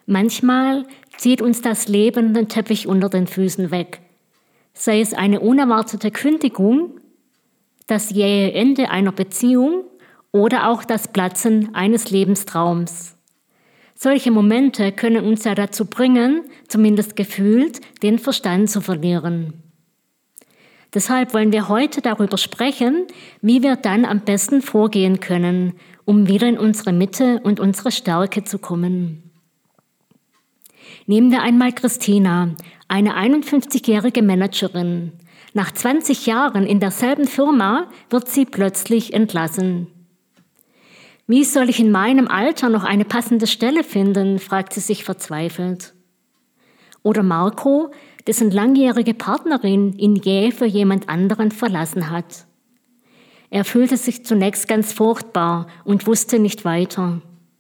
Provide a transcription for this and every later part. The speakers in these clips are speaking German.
Manchmal zieht uns das Leben den Teppich unter den Füßen weg. Sei es eine unerwartete Kündigung, das jähe Ende einer Beziehung oder auch das Platzen eines Lebenstraums. Solche Momente können uns ja dazu bringen, zumindest gefühlt, den Verstand zu verlieren. Deshalb wollen wir heute darüber sprechen, wie wir dann am besten vorgehen können, um wieder in unsere Mitte und unsere Stärke zu kommen. Nehmen wir einmal Christina, eine 51-jährige Managerin. Nach 20 Jahren in derselben Firma wird sie plötzlich entlassen. Wie soll ich in meinem Alter noch eine passende Stelle finden, fragt sie sich verzweifelt. Oder Marco, dessen langjährige Partnerin ihn jäh für jemand anderen verlassen hat. Er fühlte sich zunächst ganz furchtbar und wusste nicht weiter.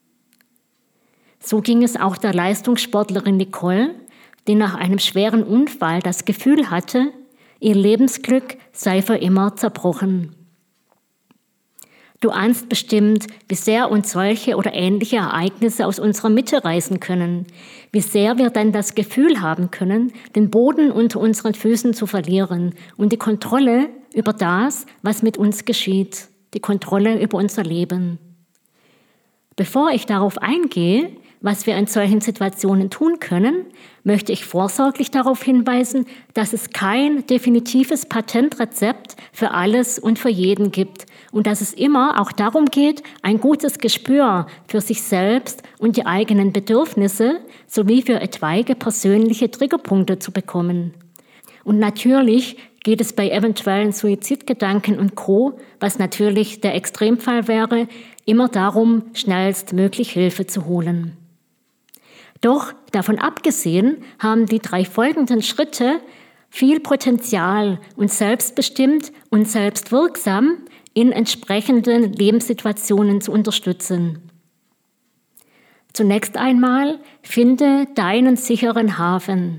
So ging es auch der Leistungssportlerin Nicole, die nach einem schweren Unfall das Gefühl hatte, ihr Lebensglück sei für immer zerbrochen. Du ahnst bestimmt, wie sehr uns solche oder ähnliche Ereignisse aus unserer Mitte reißen können, wie sehr wir dann das Gefühl haben können, den Boden unter unseren Füßen zu verlieren und die Kontrolle über das, was mit uns geschieht, die Kontrolle über unser Leben. Bevor ich darauf eingehe, was wir in solchen Situationen tun können, möchte ich vorsorglich darauf hinweisen, dass es kein definitives Patentrezept für alles und für jeden gibt und dass es immer auch darum geht, ein gutes Gespür für sich selbst und die eigenen Bedürfnisse sowie für etwaige persönliche Triggerpunkte zu bekommen. Und natürlich geht es bei eventuellen Suizidgedanken und Co., was natürlich der Extremfall wäre, immer darum, schnellstmöglich Hilfe zu holen. Doch davon abgesehen haben die 3 folgenden Schritte viel Potenzial und selbstbestimmt und selbstwirksam in entsprechenden Lebenssituationen zu unterstützen. Zunächst einmal finde deinen sicheren Hafen.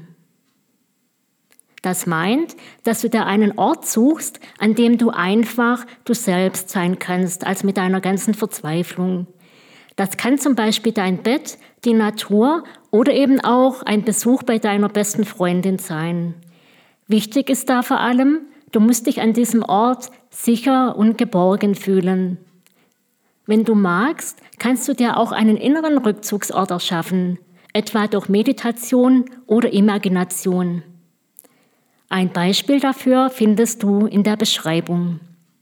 Das meint, dass du dir einen Ort suchst, an dem du einfach du selbst sein kannst, als mit deiner ganzen Verzweiflung. Das kann zum Beispiel dein Bett, die Natur oder eben auch ein Besuch bei deiner besten Freundin sein. Wichtig ist da vor allem, du musst dich an diesem Ort sicher und geborgen fühlen. Wenn du magst, kannst du dir auch einen inneren Rückzugsort erschaffen, etwa durch Meditation oder Imagination. Ein Beispiel dafür findest du in der Beschreibung.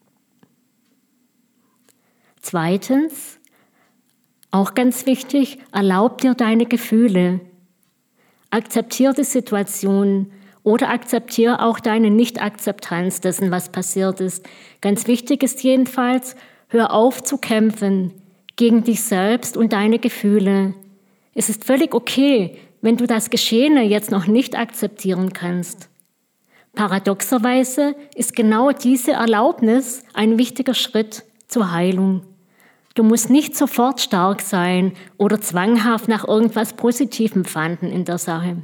Zweitens, auch ganz wichtig, erlaub dir deine Gefühle. Akzeptiere die Situation oder akzeptiere auch deine Nicht-Akzeptanz dessen, was passiert ist. Ganz wichtig ist jedenfalls, hör auf zu kämpfen gegen dich selbst und deine Gefühle. Es ist völlig okay, wenn du das Geschehene jetzt noch nicht akzeptieren kannst. Paradoxerweise ist genau diese Erlaubnis ein wichtiger Schritt zur Heilung. Du musst nicht sofort stark sein oder zwanghaft nach irgendwas Positivem fanden in der Sache.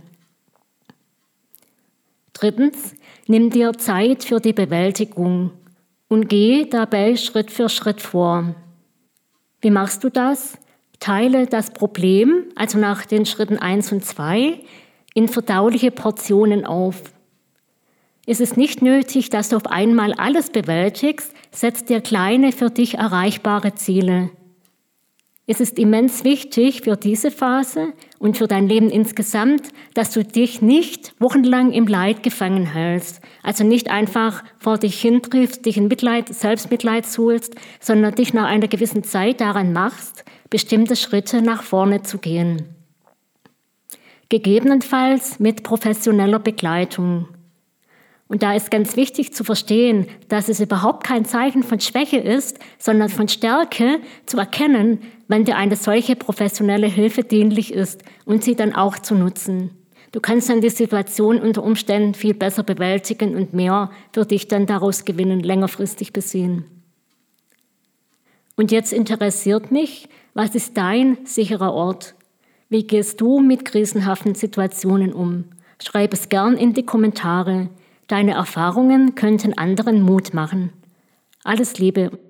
Drittens, nimm dir Zeit für die Bewältigung und geh dabei Schritt für Schritt vor. Wie machst du das? Teile das Problem, also nach den Schritten 1 und 2, in verdauliche Portionen auf. Es ist nicht nötig, dass du auf einmal alles bewältigst, setz dir kleine, für dich erreichbare Ziele. Es ist immens wichtig für diese Phase und für dein Leben insgesamt, dass du dich nicht wochenlang im Leid gefangen hältst. Also nicht einfach vor dich hintriffst, dich in Selbstmitleid suhlst, sondern dich nach einer gewissen Zeit daran machst, bestimmte Schritte nach vorne zu gehen. Gegebenenfalls mit professioneller Begleitung. Und da ist ganz wichtig zu verstehen, dass es überhaupt kein Zeichen von Schwäche ist, sondern von Stärke zu erkennen, wenn dir eine solche professionelle Hilfe dienlich ist und sie dann auch zu nutzen. Du kannst dann die Situation unter Umständen viel besser bewältigen und mehr für dich dann daraus gewinnen, längerfristig besehen. Und jetzt interessiert mich, was ist dein sicherer Ort? Wie gehst du mit krisenhaften Situationen um? Schreib es gern in die Kommentare. Deine Erfahrungen könnten anderen Mut machen. Alles Liebe.